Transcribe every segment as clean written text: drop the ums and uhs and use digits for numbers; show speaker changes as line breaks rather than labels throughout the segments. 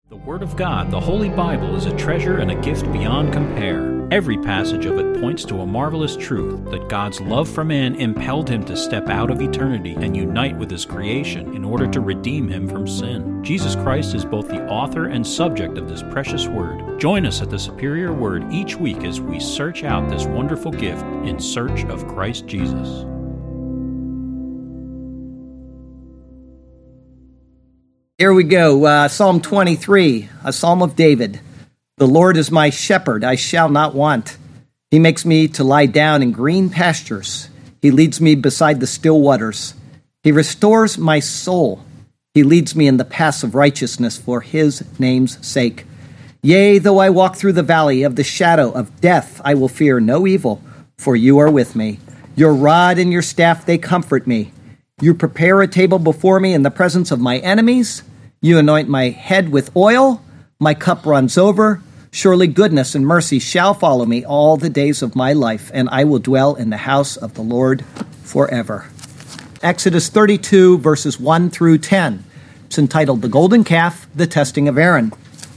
The Word of God, the Holy Bible, is a treasure and a gift beyond compare. Every passage of it points to a marvelous truth that God's love for man impelled him to step out of eternity and unite with his creation in order to redeem him from sin. Jesus Christ is both the author and subject of this precious Word. Join us at the Superior Word each week as we search out this wonderful gift in search of Christ Jesus.
Here we go, Psalm 23, a psalm of David. The Lord is my shepherd, I shall not want. He makes me to lie down in green pastures. He leads me beside the still waters. He restores my soul. He leads me in the paths of righteousness for his name's sake. Yea, though I walk through the valley of the shadow of death, I will fear no evil, for you are with me. Your rod and your staff, they comfort me. You prepare a table before me in the presence of my enemies. You anoint my head with oil. My cup runs over. Surely goodness and mercy shall follow me all the days of my life, and I will dwell in the house of the Lord forever. Exodus 32, verses 1 through 10. It's entitled The Golden Calf, the Testing of Aaron.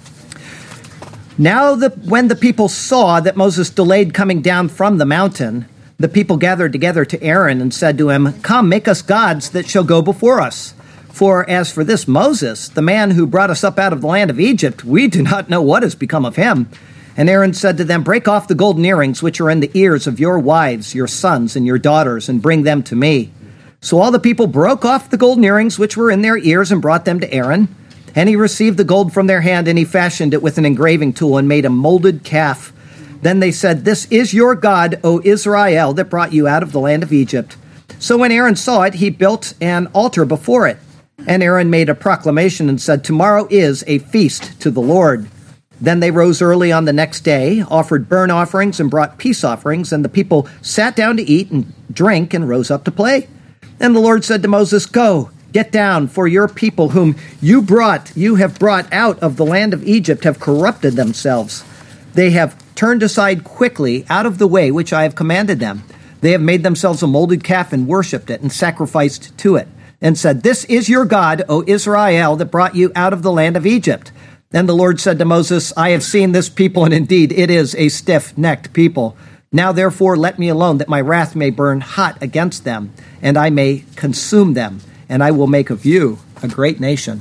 Now when the people saw that Moses delayed coming down from the mountain, the people gathered together to Aaron and said to him, Come, make us gods that shall go before us. For as for this Moses, the man who brought us up out of the land of Egypt, we do not know what has become of him. And Aaron said to them, Break off the golden earrings which are in the ears of your wives, your sons, and your daughters, and bring them to me. So all the people broke off the golden earrings which were in their ears and brought them to Aaron. And he received the gold from their hand, and he fashioned it with an engraving tool and made a molded calf. Then they said, This is your God, O Israel, that brought you out of the land of Egypt. So when Aaron saw it, he built an altar before it. And Aaron made a proclamation and said, Tomorrow is a feast to the Lord. Then they rose early on the next day, offered burnt offerings and brought peace offerings, and the people sat down to eat and drink and rose up to play. And the Lord said to Moses, Go, get down, for your people whom you have brought out of the land of Egypt have corrupted themselves. They have turned aside quickly out of the way which I have commanded them. They have made themselves a molded calf and worshipped it and sacrificed to it, and said, This is your God, O Israel, that brought you out of the land of Egypt. Then the Lord said to Moses, I have seen this people, and indeed it is a stiff-necked people. Now therefore let me alone, that my wrath may burn hot against them, and I may consume them, and I will make of you a great nation.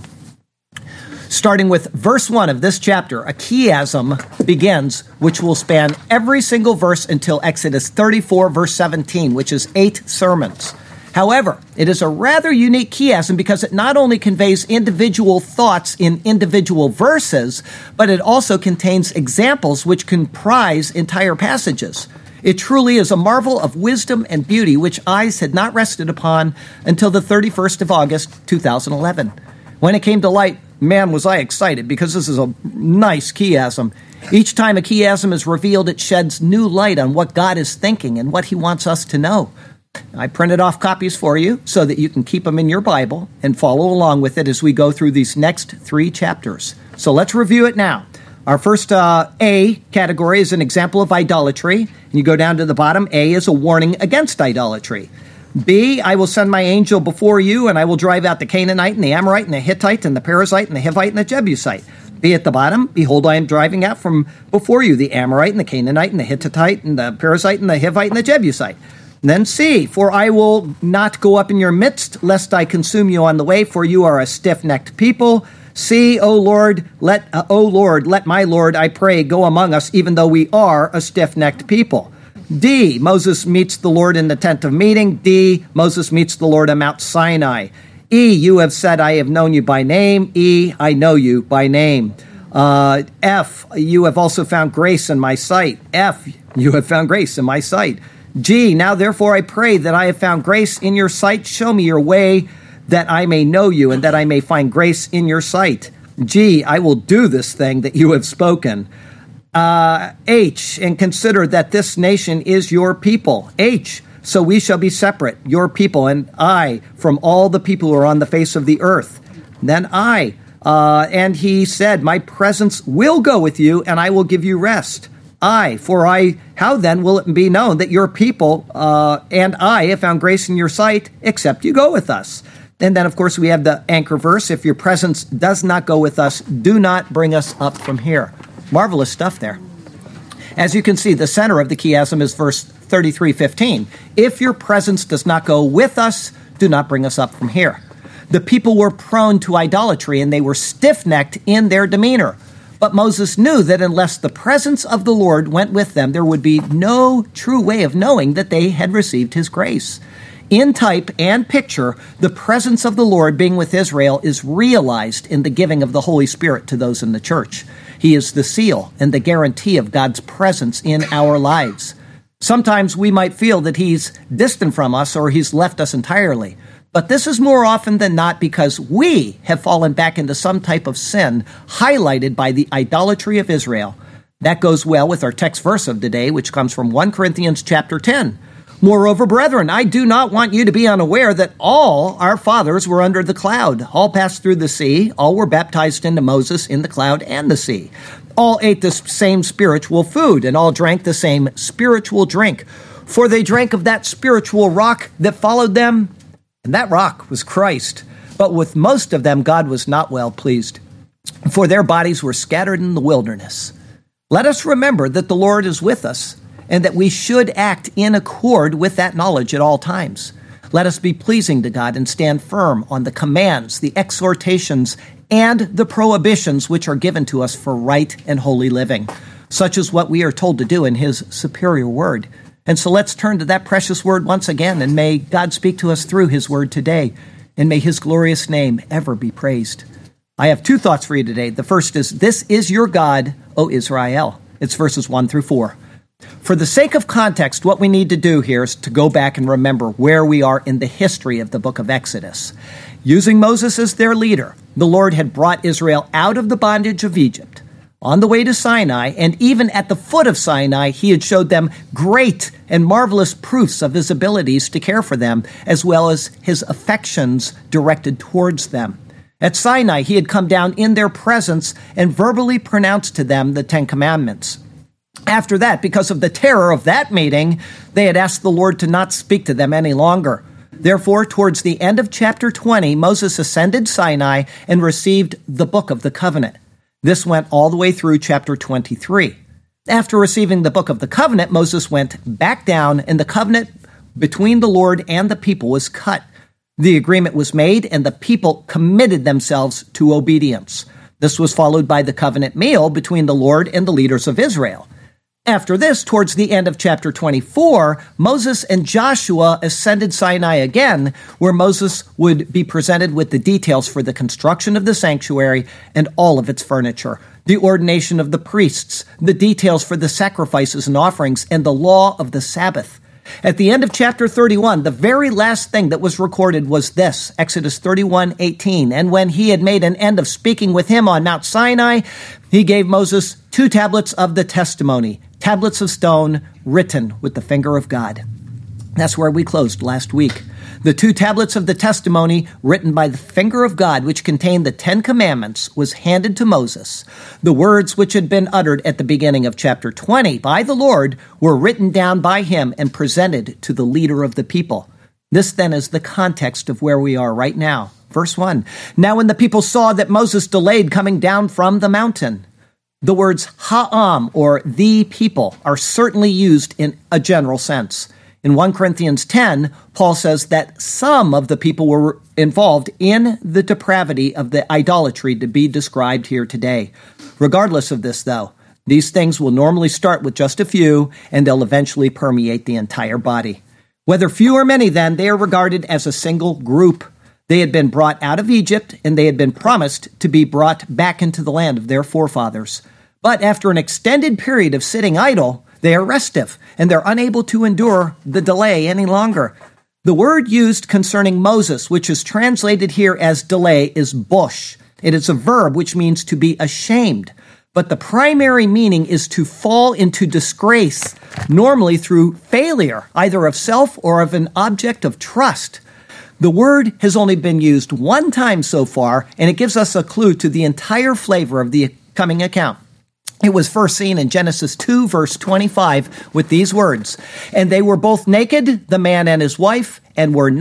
Starting with verse 1 of this chapter, a chiasm begins, which will span every single verse until Exodus 34, verse 17, which is 8 sermons. However, it is a rather unique chiasm because it not only conveys individual thoughts in individual verses, but it also contains examples which comprise entire passages. It truly is a marvel of wisdom and beauty which eyes had not rested upon until the 31st of August, 2011. When it came to light, man, was I excited, because this is a nice chiasm. Each time a chiasm is revealed, it sheds new light on what God is thinking and what he wants us to know. I printed off copies for you so that you can keep them in your Bible and follow along with it as we go through these next 3 chapters. So let's review it now. Our first A category is an example of idolatry. And you go down to the bottom. A is a warning against idolatry. B, I will send my angel before you, and I will drive out the Canaanite and the Amorite and the Hittite and the Perizzite and the Hivite and the Jebusite. B at the bottom, behold, I am driving out from before you the Amorite and the Canaanite and the Hittite and the Perizzite and the Hivite and the Jebusite. Then C, for I will not go up in your midst, lest I consume you on the way, for you are a stiff-necked people. C, O Lord, let my Lord, I pray, go among us, even though we are a stiff-necked people. D, Moses meets the Lord in the tent of meeting. D, Moses meets the Lord on Mount Sinai. E, you have said, I have known you by name. E, I know you by name. F, you have also found grace in my sight. F, you have found grace in my sight. G, now therefore I pray that I have found grace in your sight. Show me your way, that I may know you, and that I may find grace in your sight. G, I will do this thing that you have spoken. H, and consider that this nation is your people. H, so we shall be separate, your people, and I, from all the people who are on the face of the earth. Then I, and he said, My presence will go with you, and I will give you rest. How then will it be known that your people and I have found grace in your sight, except you go with us? And then, of course, we have the anchor verse, if your presence does not go with us, do not bring us up from here. Marvelous stuff there. As you can see, the center of the chiasm is verse 33:15. If your presence does not go with us, do not bring us up from here. The people were prone to idolatry, and they were stiff-necked in their demeanor. But Moses knew that unless the presence of the Lord went with them, there would be no true way of knowing that they had received his grace. In type and picture, the presence of the Lord being with Israel is realized in the giving of the Holy Spirit to those in the church. He is the seal and the guarantee of God's presence in our lives. Sometimes we might feel that he's distant from us or he's left us entirely. But this is more often than not because we have fallen back into some type of sin highlighted by the idolatry of Israel. That goes well with our text verse of today, which comes from 1 Corinthians chapter 10. Moreover, brethren, I do not want you to be unaware that all our fathers were under the cloud. All passed through the sea. All were baptized into Moses in the cloud and the sea. All ate the same spiritual food, and all drank the same spiritual drink. For they drank of that spiritual rock that followed them, and that rock was Christ. But with most of them God was not well pleased, for their bodies were scattered in the wilderness. Let us remember that the Lord is with us, and that we should act in accord with that knowledge at all times. Let us be pleasing to God and stand firm on the commands, the exhortations, and the prohibitions which are given to us for right and holy living, such as what we are told to do in his superior word. And so let's turn to that precious word once again, and may God speak to us through his word today, and may his glorious name ever be praised. I have two thoughts for you today. The first is, this is your God, O Israel. It's verses 1 through 4. For the sake of context, what we need to do here is to go back and remember where we are in the history of the book of Exodus. Using Moses as their leader, the Lord had brought Israel out of the bondage of Egypt. On the way to Sinai, and even at the foot of Sinai, he had showed them great and marvelous proofs of his abilities to care for them, as well as his affections directed towards them. At Sinai, he had come down in their presence and verbally pronounced to them the Ten Commandments. After that, because of the terror of that meeting, they had asked the Lord to not speak to them any longer. Therefore, towards the end of chapter 20, Moses ascended Sinai and received the book of the covenant. This went all the way through chapter 23. After receiving the book of the covenant, Moses went back down, and the covenant between the Lord and the people was cut. The agreement was made, and the people committed themselves to obedience. This was followed by the covenant meal between the Lord and the leaders of Israel. After this, towards the end of chapter 24, Moses and Joshua ascended Sinai again, where Moses would be presented with the details for the construction of the sanctuary and all of its furniture, the ordination of the priests, the details for the sacrifices and offerings, and the law of the Sabbath. At the end of chapter 31, the very last thing that was recorded was this, Exodus 31:18. And when he had made an end of speaking with him on Mount Sinai, he gave Moses 2 tablets of the testimony, tablets of stone written with the finger of God. That's where we closed last week. The 2 tablets of the testimony written by the finger of God, which contained the 10 commandments, was handed to Moses. The words which had been uttered at the beginning of chapter 20 by the Lord were written down by him and presented to the leader of the people. This then is the context of where we are right now. Verse 1, Now when the people saw that Moses delayed coming down from the mountain. The words ha'am, or the people, are certainly used in a general sense. In 1 Corinthians 10, Paul says that some of the people were involved in the depravity of the idolatry to be described here today. Regardless of this, though, these things will normally start with just a few, and they'll eventually permeate the entire body. Whether few or many, then, they are regarded as a single group. They had been brought out of Egypt, and they had been promised to be brought back into the land of their forefathers. But after an extended period of sitting idle, they are restive, and they're unable to endure the delay any longer. The word used concerning Moses, which is translated here as delay, is bosh. It is a verb which means to be ashamed. But the primary meaning is to fall into disgrace, normally through failure, either of self or of an object of trust. The word has only been used one time so far, and it gives us a clue to the entire flavor of the coming account. It was first seen in Genesis 2, verse 25, with these words, And they were both naked, the man and his wife, and were not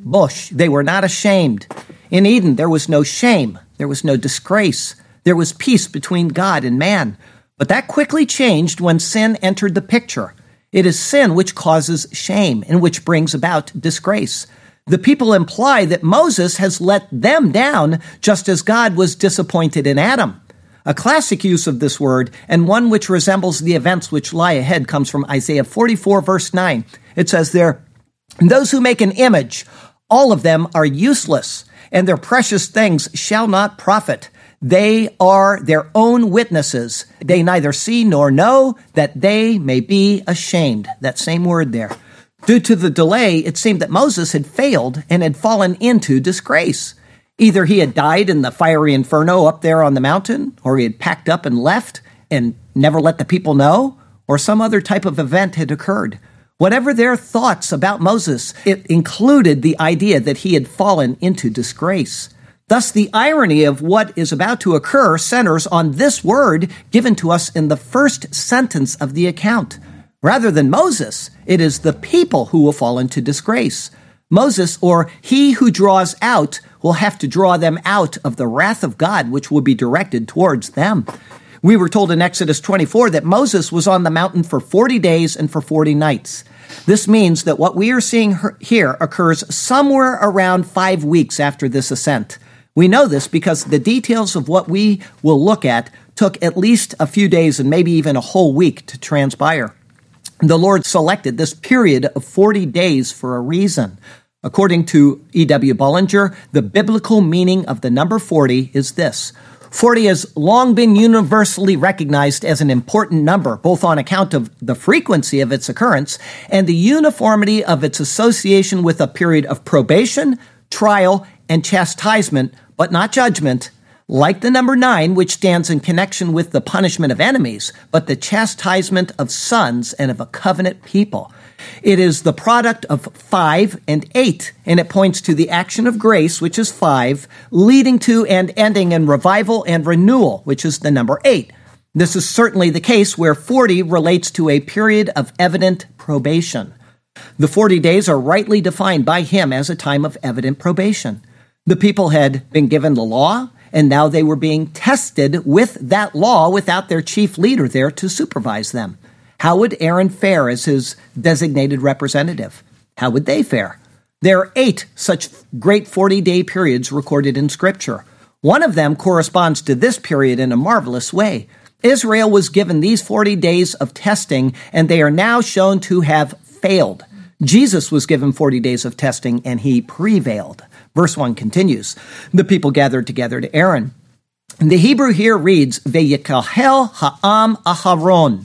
Bosh. They were not ashamed. In Eden, there was no shame. There was no disgrace. There was peace between God and man. But that quickly changed when sin entered the picture. It is sin which causes shame and which brings about disgrace. The people imply that Moses has let them down just as God was disappointed in Adam. A classic use of this word, and one which resembles the events which lie ahead, comes from Isaiah 44, verse 9. It says there, "Those who make an image, all of them are useless, and their precious things shall not profit. They are their own witnesses. They neither see nor know, that they may be ashamed." That same word there. Due to the delay, it seemed that Moses had failed and had fallen into disgrace. Either he had died in the fiery inferno up there on the mountain, or he had packed up and left and never let the people know, or some other type of event had occurred. Whatever their thoughts about Moses, it included the idea that he had fallen into disgrace. Thus, the irony of what is about to occur centers on this word given to us in the first sentence of the account. Rather than Moses, it is the people who will fall into disgrace. Moses, or he who draws out, will have to draw them out of the wrath of God, which will be directed towards them. We were told in Exodus 24 that Moses was on the mountain for 40 days and for 40 nights. This means that what we are seeing here occurs somewhere around 5 weeks after this ascent. We know this because the details of what we will look at took at least a few days and maybe even a whole week to transpire. The Lord selected this period of 40 days for a reason. According to E.W. Bullinger, the biblical meaning of the number 40 is this. 40 has long been universally recognized as an important number, both on account of the frequency of its occurrence and the uniformity of its association with a period of probation, trial, and chastisement, but not judgment, like the number 9, which stands in connection with the punishment of enemies, but the chastisement of sons and of a covenant people. It is the product of 5 and 8, and it points to the action of grace, which is 5, leading to and ending in revival and renewal, which is the number 8. This is certainly the case where 40 relates to a period of evident probation. The 40 days are rightly defined by him as a time of evident probation. The people had been given the law, and now they were being tested with that law without their chief leader there to supervise them. How would Aaron fare as his designated representative? How would they fare? There are 8 such great 40-day periods recorded in Scripture. One of them corresponds to this period in a marvelous way. Israel was given these 40 days of testing, and they are now shown to have failed. Jesus was given 40 days of testing, and he prevailed. Verse 1 continues, "The people gathered together to Aaron." The Hebrew here reads, "Vayikahel ha'am Aharon,"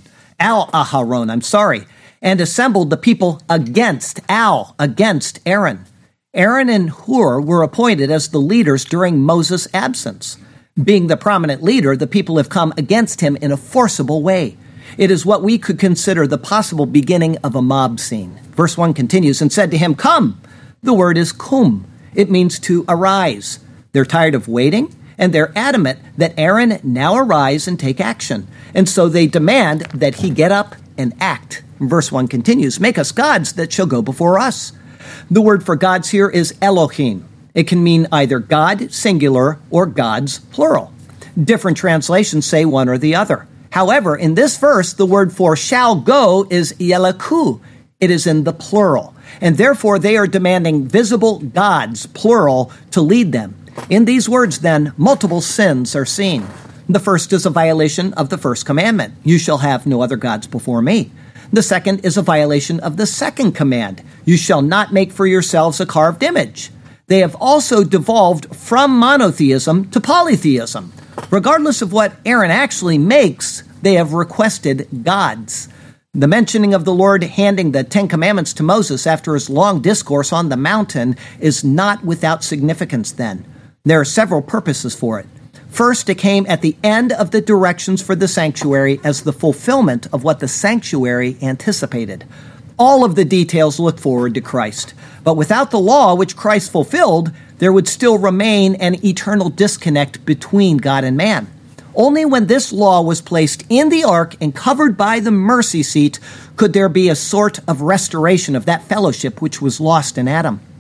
and assembled the people against Aaron. Aaron and Hur were appointed as the leaders during Moses' absence. Being the prominent leader, the people have come against him in a forcible way. It is what we could consider the possible beginning of a mob scene. Verse 1 continues, "And said to him, 'Come.' The word is kum. It means to arise. They're tired of waiting, and they're adamant that Aaron now arise and take action. And so they demand that he get up and act. Verse 1 continues, "Make us gods that shall go before us." The word for gods here is Elohim. It can mean either God, singular, or gods, plural. Different translations say one or the other. However, in this verse, the word for shall go is Yelaku. It is in the plural. And therefore, they are demanding visible gods, plural, to lead them. In these words, then, multiple sins are seen. The first is a violation of the first commandment. You shall have no other gods before me. The second is a violation of the second command. You shall not make for yourselves a carved image. They have also devolved from monotheism to polytheism. Regardless of what Aaron actually makes, they have requested gods. The mentioning of the Lord handing the 10 Commandments to Moses after his long discourse on the mountain is not without significance then. There are several purposes for it. First, it came at the end of the directions for the sanctuary as the fulfillment of what the sanctuary anticipated. All of the details look forward to Christ. But without the law which Christ fulfilled, there would still remain an eternal disconnect between God and man. Only when this law was placed in the ark and covered by the mercy seat could there be a sort of restoration of that fellowship which was lost in Adam.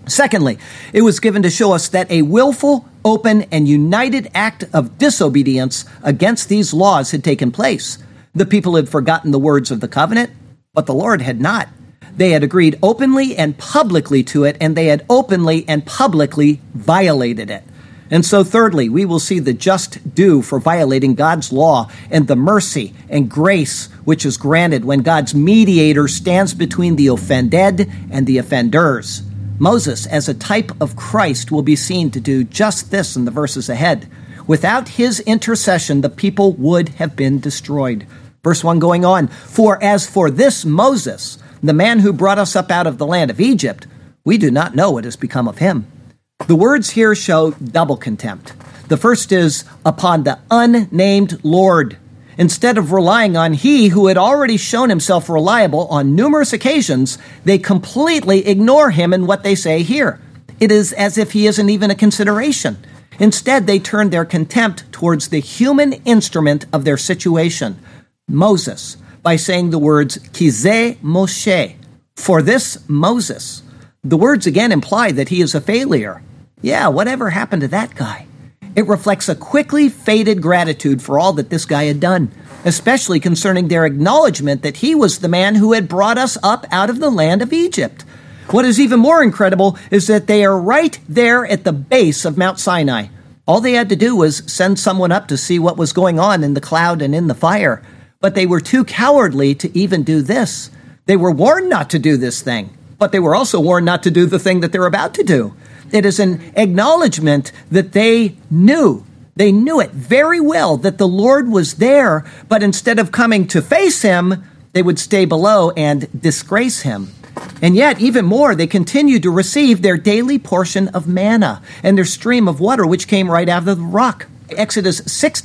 Secondly, it was given to show us that a willful, open, and united act of disobedience against these laws had taken place. The people had forgotten the words of the covenant, but the Lord had not. They had agreed openly and publicly to it, and they had openly and publicly violated it. And so thirdly, we will see the just due for violating God's law and the mercy and grace which is granted when God's mediator stands between the offended and the offenders. Moses, as a type of Christ, will be seen to do just this in the verses ahead. Without his intercession, the people would have been destroyed. Verse 1 going on, "For as for this Moses, the man who brought us up out of the land of Egypt, we do not know what has become of him." The words here show double contempt. The first is upon the unnamed Lord. Instead of relying on he who had already shown himself reliable on numerous occasions, they completely ignore him in what they say here. It is as if he isn't even a consideration. Instead, they turn their contempt towards the human instrument of their situation, Moses, by saying the words, Kizeh Moshe, for this Moses. The words again imply that he is a failure. Yeah, whatever happened to that guy? It reflects a quickly faded gratitude for all that this guy had done, especially concerning their acknowledgement that he was the man who had brought us up out of the land of Egypt. What is even more incredible is that they are right there at the base of Mount Sinai. All they had to do was send someone up to see what was going on in the cloud and in the fire. But they were too cowardly to even do this. They were warned not to do this thing, but they were also warned not to do the thing that they're about to do. It is an acknowledgement that they knew it very well that the Lord was there, but instead of coming to face him, they would stay below and disgrace him. And yet, even more, they continued to receive their daily portion of manna and their stream of water, which came right out of the rock. Exodus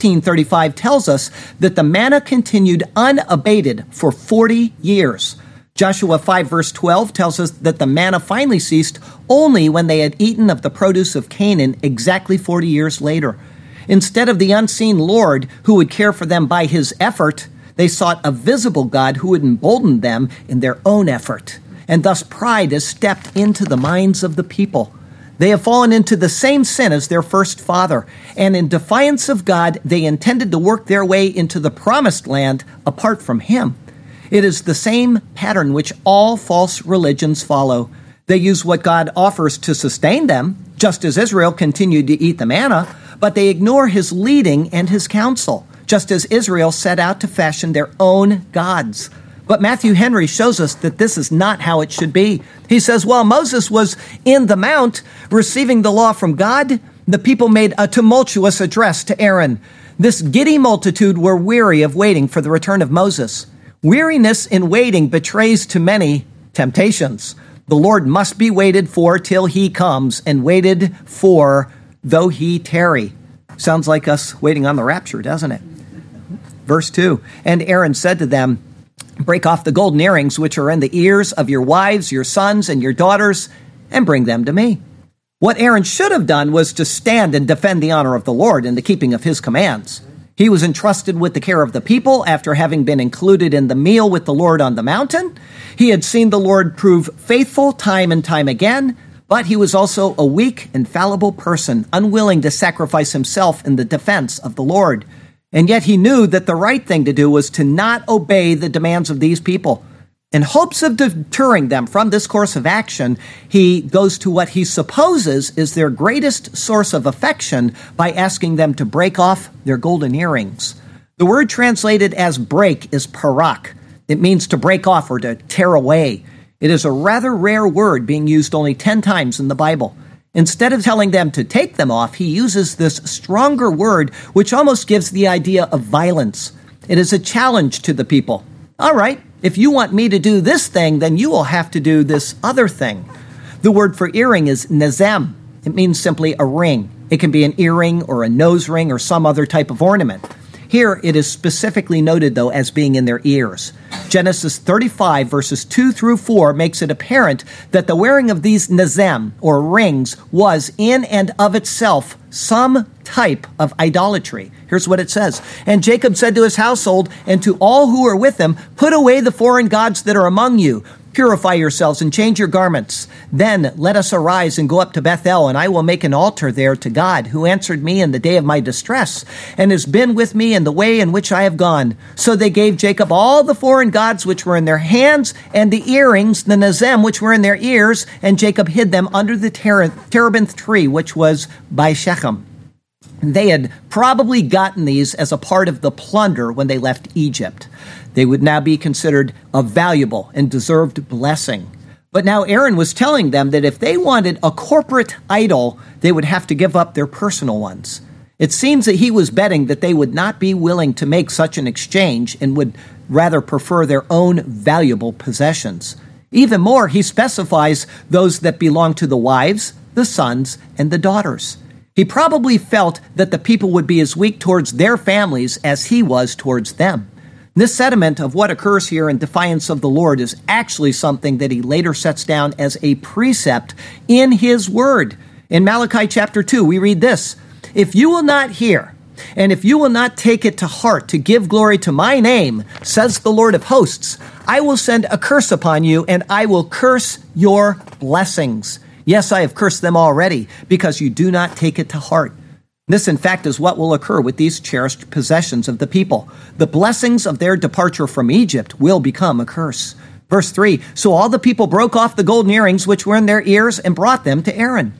16:35 tells us that the manna continued unabated for 40 years. Joshua 5 verse 12 tells us that the manna finally ceased only when they had eaten of the produce of Canaan exactly 40 years later. Instead of the unseen Lord who would care for them by his effort, they sought a visible God who would embolden them in their own effort. And thus pride has stepped into the minds of the people. They have fallen into the same sin as their first father, and in defiance of God, they intended to work their way into the promised land apart from him. It is the same pattern which all false religions follow. They use what God offers to sustain them, just as Israel continued to eat the manna, but they ignore his leading and his counsel, just as Israel set out to fashion their own gods. But Matthew Henry shows us that this is not how it should be. He says, while Moses was in the mount receiving the law from God, the people made a tumultuous address to Aaron. This giddy multitude were weary of waiting for the return of Moses. Weariness in waiting betrays to many temptations. The Lord must be waited for till he comes, and waited for though he tarry. Sounds like us waiting on the rapture, doesn't it? Verse 2, and Aaron said to them, break off the golden earrings which are in the ears of your wives, your sons, and your daughters, and bring them to me. What Aaron should have done was to stand and defend the honor of the Lord in the keeping of his commands. He was entrusted with the care of the people after having been included in the meal with the Lord on the mountain. He had seen the Lord prove faithful time and time again, but he was also a weak and fallible person, unwilling to sacrifice himself in the defense of the Lord. And yet he knew that the right thing to do was to not obey the demands of these people. In hopes of deterring them from this course of action, he goes to what he supposes is their greatest source of affection by asking them to break off their golden earrings. The word translated as break is parak. It means to break off or to tear away. It is a rather rare word being used only 10 times in the Bible. Instead of telling them to take them off, he uses this stronger word, which almost gives the idea of violence. It is a challenge to the people. All right, if you want me to do this thing, then you will have to do this other thing. The word for earring is nezem. It means simply a ring. It can be an earring or a nose ring or some other type of ornament. Here, it is specifically noted, though, as being in their ears. Genesis 35, verses 2 through 4, makes it apparent that the wearing of these nezem, or rings, was in and of itself some type of idolatry. Here's what it says. And Jacob said to his household and to all who are with him, put away the foreign gods that are among you. Purify yourselves and change your garments. Then let us arise and go up to Bethel, and I will make an altar there to God, who answered me in the day of my distress, and has been with me in the way in which I have gone. So they gave Jacob all the foreign gods which were in their hands, and the earrings, the nazem, which were in their ears, and Jacob hid them under the terebinth tree, which was by Shechem. They had probably gotten these as a part of the plunder when they left Egypt. They would now be considered a valuable and deserved blessing. But now Aaron was telling them that if they wanted a corporate idol, they would have to give up their personal ones. It seems that he was betting that they would not be willing to make such an exchange and would rather prefer their own valuable possessions. Even more, he specifies those that belong to the wives, the sons, and the daughters. He probably felt that the people would be as weak towards their families as he was towards them. This sentiment of what occurs here in defiance of the Lord is actually something that he later sets down as a precept in his word. In Malachi chapter 2, we read this, if you will not hear, and if you will not take it to heart to give glory to my name, says the Lord of hosts, I will send a curse upon you, and I will curse your blessings. Yes, I have cursed them already, because you do not take it to heart. This, in fact, is what will occur with these cherished possessions of the people. The blessings of their departure from Egypt will become a curse. Verse 3, so all the people broke off the golden earrings which were in their ears and brought them to Aaron.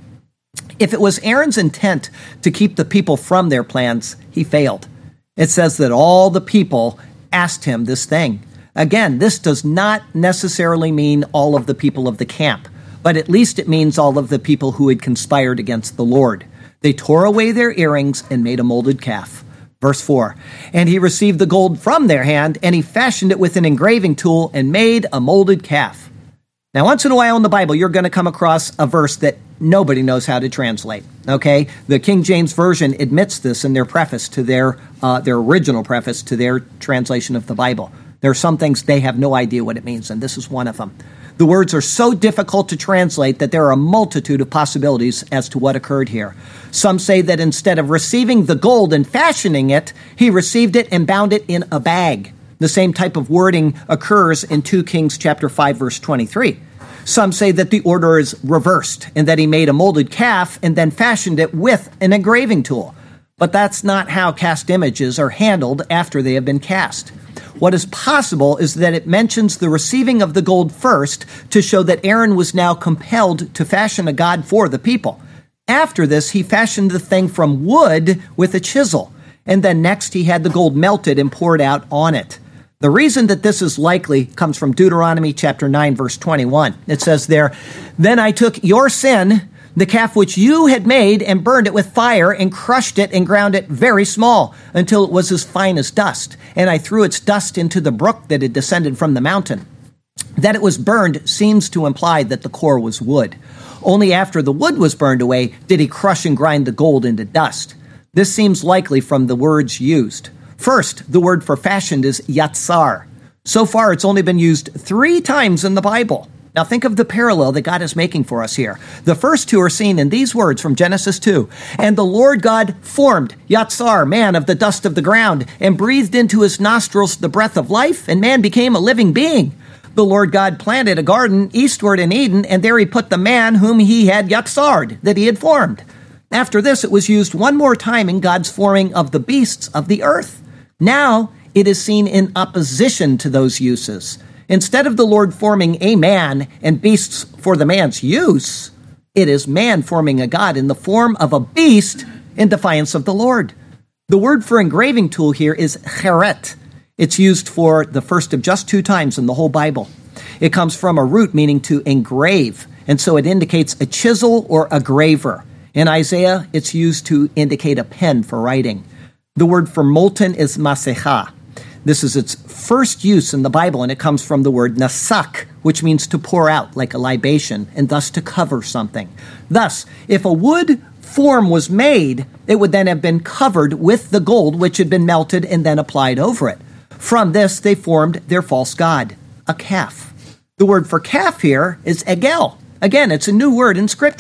If it was Aaron's intent to keep the people from their plans, he failed. It says that all the people asked him this thing. Again, this does not necessarily mean all of the people of the camp, but at least it means all of the people who had conspired against the Lord. They tore away their earrings and made a molded calf. Verse 4, and he received the gold from their hand, and he fashioned it with an engraving tool and made a molded calf. Now, once in a while in the Bible, you're going to come across a verse that nobody knows how to translate, okay? The King James Version admits this in their preface to their original preface to their translation of the Bible. There are some things they have no idea what it means, and this is one of them. The words are so difficult to translate that there are a multitude of possibilities as to what occurred here. Some say that instead of receiving the gold and fashioning it, he received it and bound it in a bag. The same type of wording occurs in 2 Kings chapter 5, verse 23. Some say that the order is reversed and that he made a molded calf and then fashioned it with an engraving tool. But that's not how cast images are handled after they have been cast. What is possible is that it mentions the receiving of the gold first to show that Aaron was now compelled to fashion a god for the people. After this, he fashioned the thing from wood with a chisel, and then next he had the gold melted and poured out on it. The reason that this is likely comes from Deuteronomy chapter 9, verse 21. It says there, then I took your sin, the calf which you had made, and burned it with fire, and crushed it and ground it very small, until it was as fine as dust. And I threw its dust into the brook that had descended from the mountain. That it was burned seems to imply that the core was wood. Only after the wood was burned away did he crush and grind the gold into dust. This seems likely from the words used. First, the word for fashioned is yatsar. So far, it's only been used 3 times in the Bible. Now think of the parallel that God is making for us here. The first 2 are seen in these words from Genesis 2. And the Lord God formed Yatsar, man of the dust of the ground, and breathed into his nostrils the breath of life, and man became a living being. The Lord God planted a garden eastward in Eden, and there he put the man whom he had Yatsar'd, that he had formed. After this, it was used one more time in God's forming of the beasts of the earth. Now it is seen in opposition to those uses. Instead of the Lord forming a man and beasts for the man's use, it is man forming a god in the form of a beast in defiance of the Lord. The word for engraving tool here is cheret. It's used for the first of just 2 times in the whole Bible. It comes from a root meaning to engrave, and so it indicates a chisel or a graver. In Isaiah, it's used to indicate a pen for writing. The word for molten is masecha. This is its first use in the Bible, and it comes from the word nasak, which means to pour out like a libation, and thus to cover something. Thus, if a wood form was made, it would then have been covered with the gold which had been melted and then applied over it. From this, they formed their false god, a calf. The word for calf here is egel. Again, it's a new word in Scripture.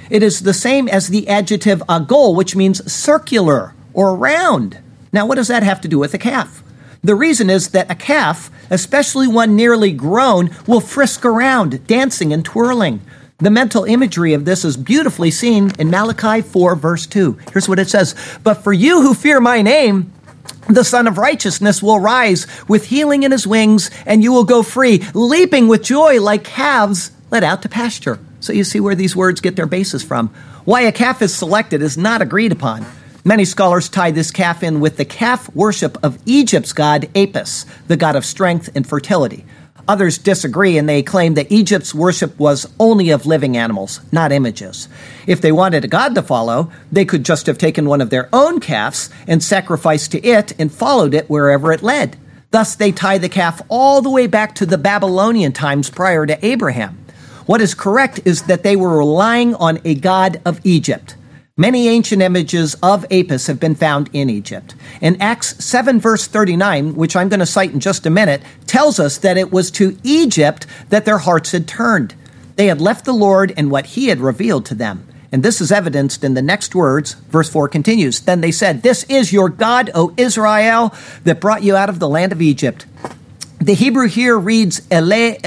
It is the same as the adjective agol, which means circular or round. Now, what does that have to do with a calf? The reason is that a calf, especially one nearly grown, will frisk around, dancing and twirling. The mental imagery of this is beautifully seen in Malachi 4, verse 2. Here's what it says, "But for you who fear my name, the Son of Righteousness will rise with healing in his wings, and you will go free, leaping with joy like calves led out to pasture." So you see where these words get their basis from. Why a calf is selected is not agreed upon. Many scholars tie this calf in with the calf worship of Egypt's god Apis, the god of strength and fertility. Others disagree, and they claim that Egypt's worship was only of living animals, not images. If they wanted a god to follow, they could just have taken one of their own calves and sacrificed to it and followed it wherever it led. Thus, they tie the calf all the way back to the Babylonian times prior to Abraham. What is correct is that they were relying on a god of Egypt. Many ancient images of Apis have been found in Egypt. And Acts 7 verse 39, which I'm going to cite in just a minute, tells us that it was to Egypt that their hearts had turned. They had left the Lord and what he had revealed to them. And this is evidenced in the next words. Verse 4 continues, "Then they said, 'This is your God, O Israel, that brought you out of the land of Egypt.'" The Hebrew here reads, "Ele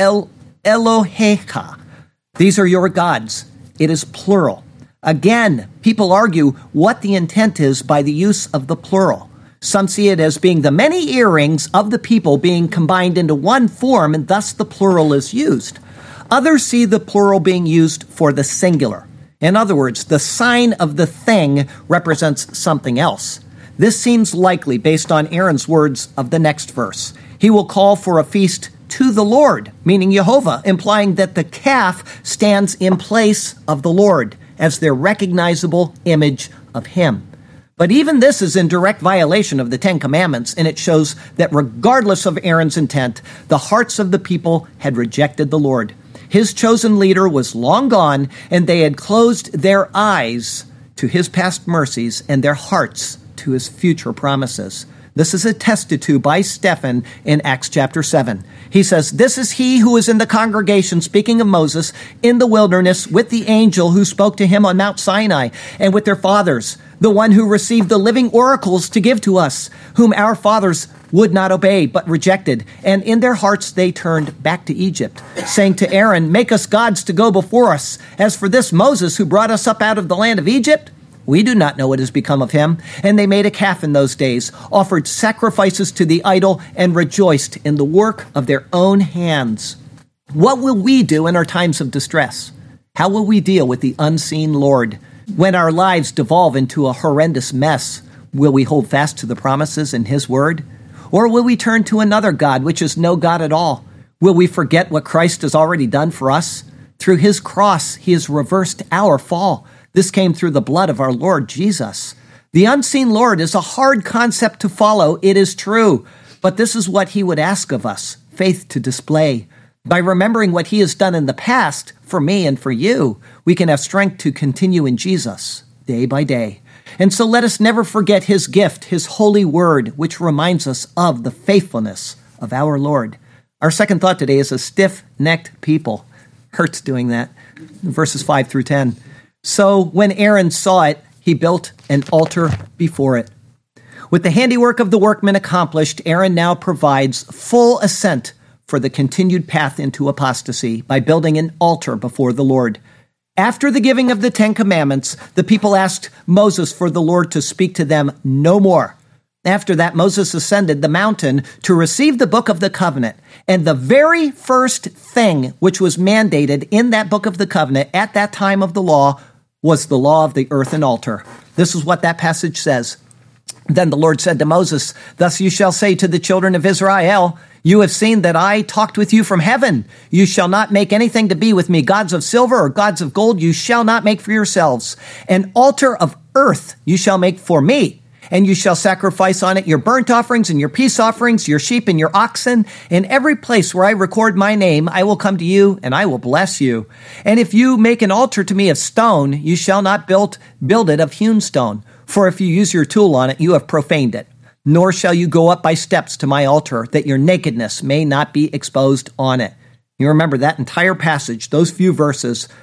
Elohecha." These are your gods. It is plural. Again, people argue what the intent is by the use of the plural. Some see it as being the many earrings of the people being combined into one form, and thus the plural is used. Others see the plural being used for the singular. In other words, the sign of the thing represents something else. This seems likely based on Aaron's words of the next verse. He will call for a feast to the Lord, meaning Jehovah, implying that the calf stands in place of the Lord as their recognizable image of him. But even this is in direct violation of the Ten Commandments, and it shows that regardless of Aaron's intent, the hearts of the people had rejected the Lord. His chosen leader was long gone, and they had closed their eyes to his past mercies and their hearts to his future promises. This is attested to by Stephen in Acts chapter 7. He says, "This is he who was in the congregation, speaking of Moses, in the wilderness with the angel who spoke to him on Mount Sinai and with their fathers, the one who received the living oracles to give to us, whom our fathers would not obey, but rejected. And in their hearts they turned back to Egypt, saying to Aaron, 'Make us gods to go before us. As for this Moses who brought us up out of the land of Egypt, we do not know what has become of him.' And they made a calf in those days, offered sacrifices to the idol, and rejoiced in the work of their own hands." What will we do in our times of distress? How will we deal with the unseen Lord? When our lives devolve into a horrendous mess, will we hold fast to the promises in his word? Or will we turn to another God, which is no God at all? Will we forget what Christ has already done for us? Through his cross, he has reversed our fall. This came through the blood of our Lord Jesus. The unseen Lord is a hard concept to follow, it is true, but this is what he would ask of us, faith to display. By remembering what he has done in the past, for me and for you, we can have strength to continue in Jesus, day by day. And so let us never forget his gift, his holy word, which reminds us of the faithfulness of our Lord. Our second thought today is a stiff-necked people. Hurts doing that. Verses 5 through 10. "So when Aaron saw it, he built an altar before it." With the handiwork of the workmen accomplished, Aaron now provides full assent for the continued path into apostasy by building an altar before the Lord. After the giving of the Ten Commandments, the people asked Moses for the Lord to speak to them no more. After that, Moses ascended the mountain to receive the book of the covenant. And the very first thing which was mandated in that book of the covenant at that time of the law was the law of the earthen altar. This is what that passage says. "Then the Lord said to Moses, 'Thus you shall say to the children of Israel, you have seen that I talked with you from heaven. You shall not make anything to be with me, gods of silver or gods of gold you shall not make for yourselves. An altar of earth you shall make for me, and you shall sacrifice on it your burnt offerings and your peace offerings, your sheep and your oxen. In every place where I record my name, I will come to you and I will bless you. And if you make an altar to me of stone, you shall not build it of hewn stone. For if you use your tool on it, you have profaned it. Nor shall you go up by steps to my altar, that your nakedness may not be exposed on it.'" You remember that entire passage, those few verses,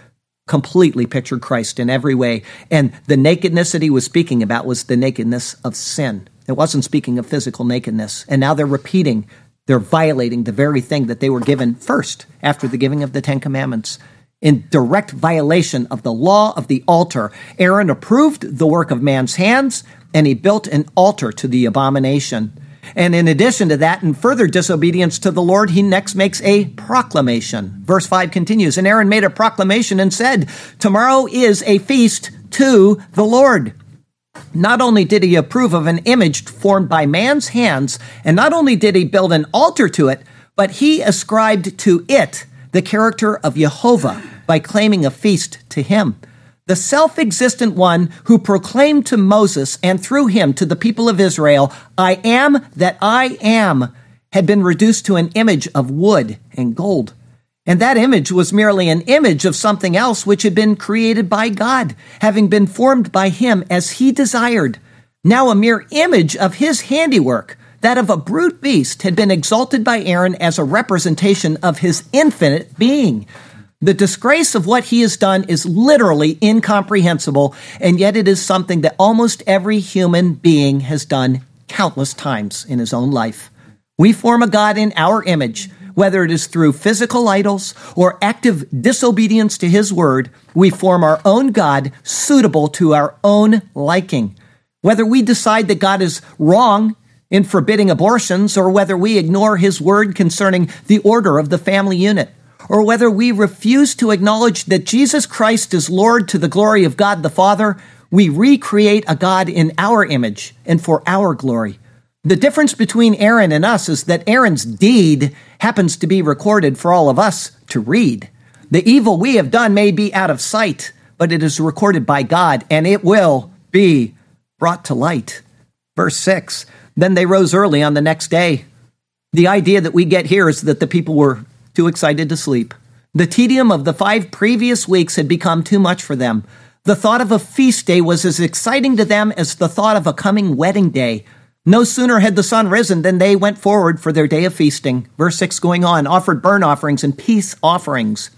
completely pictured Christ in every way. And the nakedness that he was speaking about was the nakedness of sin. It wasn't speaking of physical nakedness. And now they're violating the very thing that they were given first after the giving of the Ten Commandments. In direct violation of the law of the altar, Aaron approved the work of man's hands, and he built an altar to the abomination. And in addition to that, in further disobedience to the Lord, he next makes a proclamation. Verse 5 continues, and Aaron made a proclamation and said, tomorrow is a feast to the Lord. Not only did he approve of an image formed by man's hands, and not only did he build an altar to it, but he ascribed to it the character of Jehovah by claiming a feast to him. The self-existent one who proclaimed to Moses and through him to the people of Israel, I am that I am, had been reduced to an image of wood and gold. And that image was merely an image of something else which had been created by God, having been formed by him as he desired. Now a mere image of his handiwork, that of a brute beast, had been exalted by Aaron as a representation of his infinite being. The disgrace of what he has done is literally incomprehensible, and yet it is something that almost every human being has done countless times in his own life. We form a God in our image, whether it is through physical idols or active disobedience to his word. We form our own God suitable to our own liking. Whether we decide that God is wrong in forbidding abortions, or whether we ignore his word concerning the order of the family unit, or whether we refuse to acknowledge that Jesus Christ is Lord to the glory of God the Father, we recreate a God in our image and for our glory. The difference between Aaron and us is that Aaron's deed happens to be recorded for all of us to read. The evil we have done may be out of sight, but it is recorded by God, and it will be brought to light. Verse 6, then they rose early on the next day. The idea that we get here is that the people were too excited to sleep. The tedium of the 5 previous weeks had become too much for them. The thought of a feast day was as exciting to them as the thought of a coming wedding day. No sooner had the sun risen than they went forward for their day of feasting. Verse 6 going on, offered burnt offerings and peace offerings.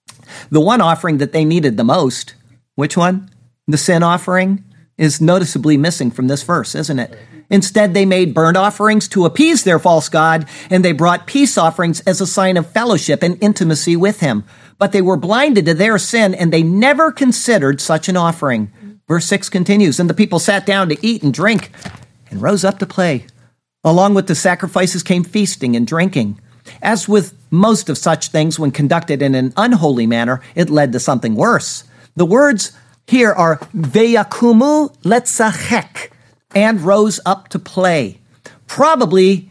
The one offering that they needed the most, which one? The sin offering, is noticeably missing from this verse, isn't it? Instead, they made burnt offerings to appease their false god, and they brought peace offerings as a sign of fellowship and intimacy with him. But they were blinded to their sin, and they never considered such an offering. Verse 6 continues, and the people sat down to eat and drink and rose up to play. Along with the sacrifices came feasting and drinking. As with most of such things, when conducted in an unholy manner, it led to something worse. The words here are veyakumu letzachek, and rose up to play. Probably,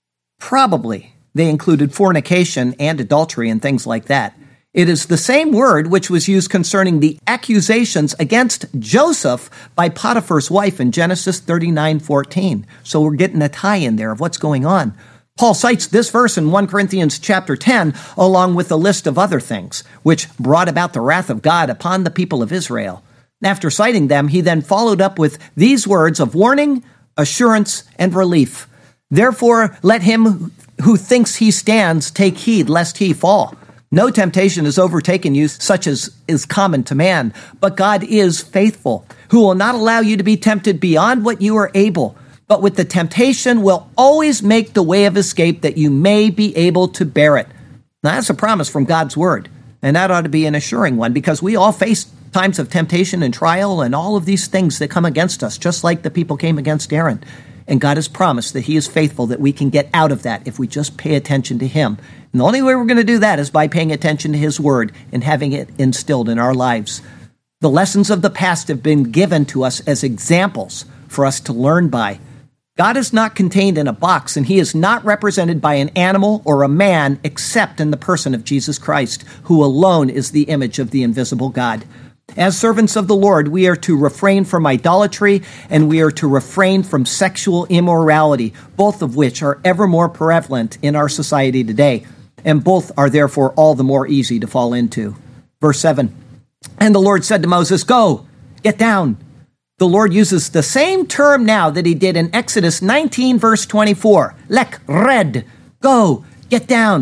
they included fornication and adultery and things like that. It is the same word which was used concerning the accusations against Joseph by Potiphar's wife in Genesis 39:14. So we're getting a tie-in there of what's going on. Paul cites this verse in 1 Corinthians chapter 10, along with a list of other things, which brought about the wrath of God upon the people of Israel. After citing them, he then followed up with these words of warning, assurance, and relief. Therefore, let him who thinks he stands take heed lest he fall. No temptation has overtaken you such as is common to man, but God is faithful, who will not allow you to be tempted beyond what you are able, but with the temptation will always make the way of escape that you may be able to bear it. Now, that's a promise from God's word, and that ought to be an assuring one, because we all face times of temptation and trial and all of these things that come against us, just like the people came against Aaron. And God has promised that he is faithful, that we can get out of that if we just pay attention to him. And the only way we're going to do that is by paying attention to his word and having it instilled in our lives. The lessons of the past have been given to us as examples for us to learn by. God is not contained in a box, and he is not represented by an animal or a man except in the person of Jesus Christ, who alone is the image of the invisible God. As servants of the Lord, we are to refrain from idolatry, and we are to refrain from sexual immorality, both of which are ever more prevalent in our society today, and both are therefore all the more easy to fall into. Verse 7, and the Lord said to Moses, go, get down. The Lord uses the same term now that he did in Exodus 19, verse 24. Lek, red, go, get down.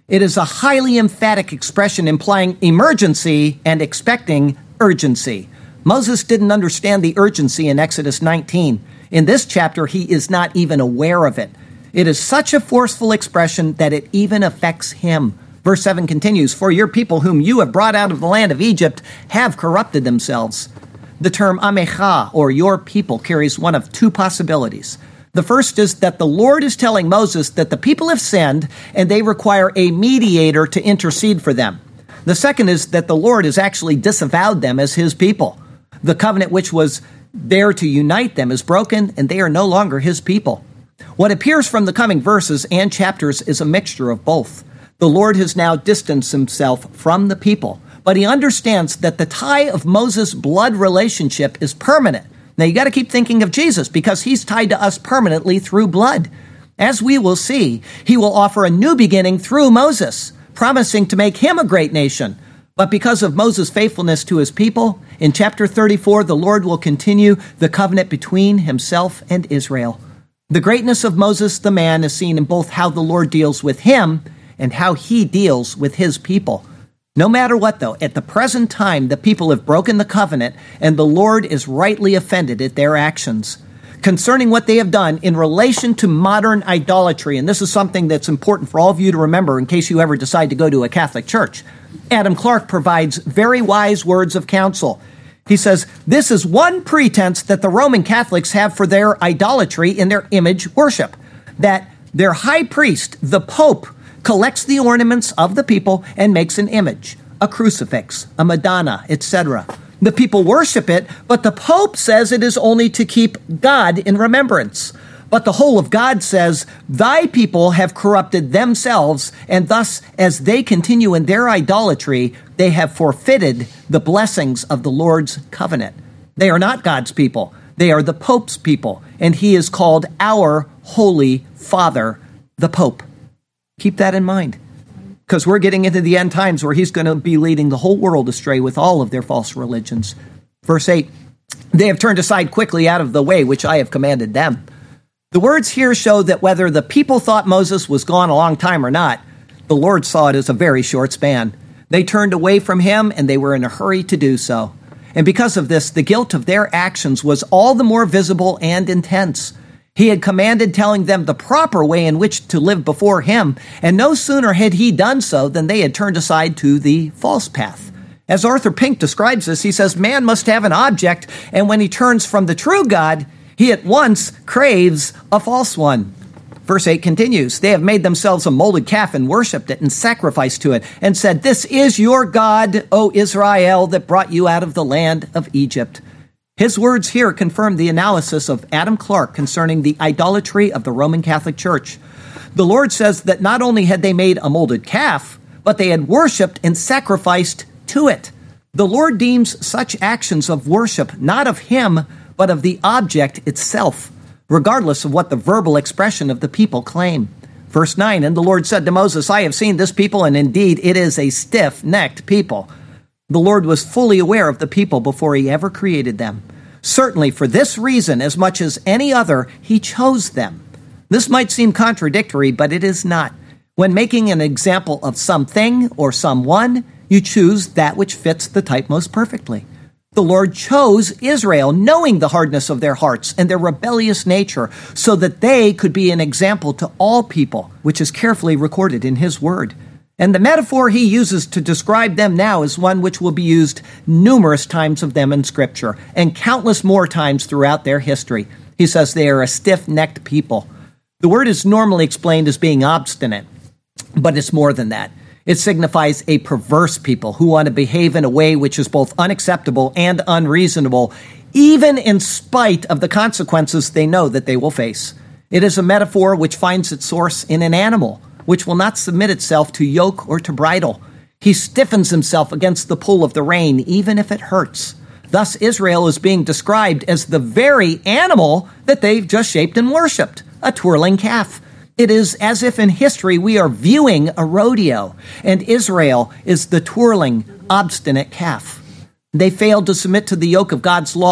It is a highly emphatic expression implying emergency and expecting urgency. Moses didn't understand the urgency in Exodus 19. In this chapter, he is not even aware of it. It is such a forceful expression that it even affects him. Verse 7 continues, "For your people whom you have brought out of the land of Egypt have corrupted themselves." The term Amecha, or your people, carries one of two possibilities. The first is that the Lord is telling Moses that the people have sinned and they require a mediator to intercede for them. The second is that the Lord has actually disavowed them as his people. The covenant which was there to unite them is broken and they are no longer his people. What appears from the coming verses and chapters is a mixture of both. The Lord has now distanced himself from the people, but he understands that the tie of Moses' blood relationship is permanent. Now, you got to keep thinking of Jesus because he's tied to us permanently through blood. As we will see, he will offer a new beginning through Moses, promising to make him a great nation. But because of Moses' faithfulness to his people, in chapter 34, the Lord will continue the covenant between himself and Israel. The greatness of Moses, the man, is seen in both how the Lord deals with him and how he deals with his people. No matter what, though, at the present time, the people have broken the covenant, and the Lord is rightly offended at their actions. Concerning what they have done in relation to modern idolatry, and this is something that's important for all of you to remember in case you ever decide to go to a Catholic church, Adam Clarke provides very wise words of counsel. He says, "This is one pretense that the Roman Catholics have for their idolatry in their image worship, that their high priest, the Pope, collects the ornaments of the people and makes an image, a crucifix, a Madonna, etc. The people worship it, but the Pope says it is only to keep God in remembrance. But the whole of God says, thy people have corrupted themselves, and thus, as they continue in their idolatry, they have forfeited the blessings of the Lord's covenant. They are not God's people. They are the Pope's people, and he is called our Holy Father, the Pope." Keep that in mind, because we're getting into the end times where he's going to be leading the whole world astray with all of their false religions. Verse 8, "They have turned aside quickly out of the way which I have commanded them." The words here show that whether the people thought Moses was gone a long time or not, the Lord saw it as a very short span. They turned away from him, and they were in a hurry to do so. And because of this, the guilt of their actions was all the more visible and intense. He had commanded, telling them the proper way in which to live before him, and no sooner had he done so than they had turned aside to the false path. As Arthur Pink describes this, he says, man must have an object, and when he turns from the true God, he at once craves a false one. Verse 8 continues, "They have made themselves a molded calf and worshipped it and sacrificed to it, and said, 'This is your God, O Israel, that brought you out of the land of Egypt.'" His words here confirm the analysis of Adam Clarke concerning the idolatry of the Roman Catholic Church. The Lord says that not only had they made a molded calf, but they had worshipped and sacrificed to it. The Lord deems such actions of worship not of him, but of the object itself, regardless of what the verbal expression of the people claim. Verse 9, "And the Lord said to Moses, I have seen this people, and indeed it is a stiff-necked people." The Lord was fully aware of the people before he ever created them. Certainly for this reason, as much as any other, he chose them. This might seem contradictory, but it is not. When making an example of something or someone, you choose that which fits the type most perfectly. The Lord chose Israel, knowing the hardness of their hearts and their rebellious nature, so that they could be an example to all people, which is carefully recorded in his word. And the metaphor he uses to describe them now is one which will be used numerous times of them in Scripture, and countless more times throughout their history. He says they are a stiff-necked people. The word is normally explained as being obstinate, but it's more than that. It signifies a perverse people who want to behave in a way which is both unacceptable and unreasonable, even in spite of the consequences they know that they will face. It is a metaphor which finds its source in an animal, which will not submit itself to yoke or to bridle. He stiffens himself against the pull of the rein, even if it hurts. Thus, Israel is being described as the very animal that they've just shaped and worshipped, a twirling calf. It is as if in history we are viewing a rodeo, and Israel is the twirling, obstinate calf. They failed to submit to the yoke of God's law